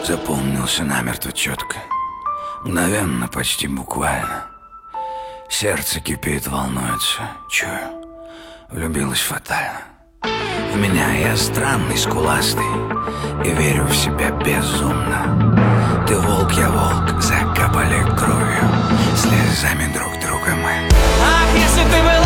Запомнился намертво четко, мгновенно, почти буквально. Сердце кипит, волнуется, чую, влюбилась фатально. В меня я странный, скуластый, и верю в себя безумно. Ты волк, я волк, закапали кровью, слезами друг друга мы. Ах, если ты был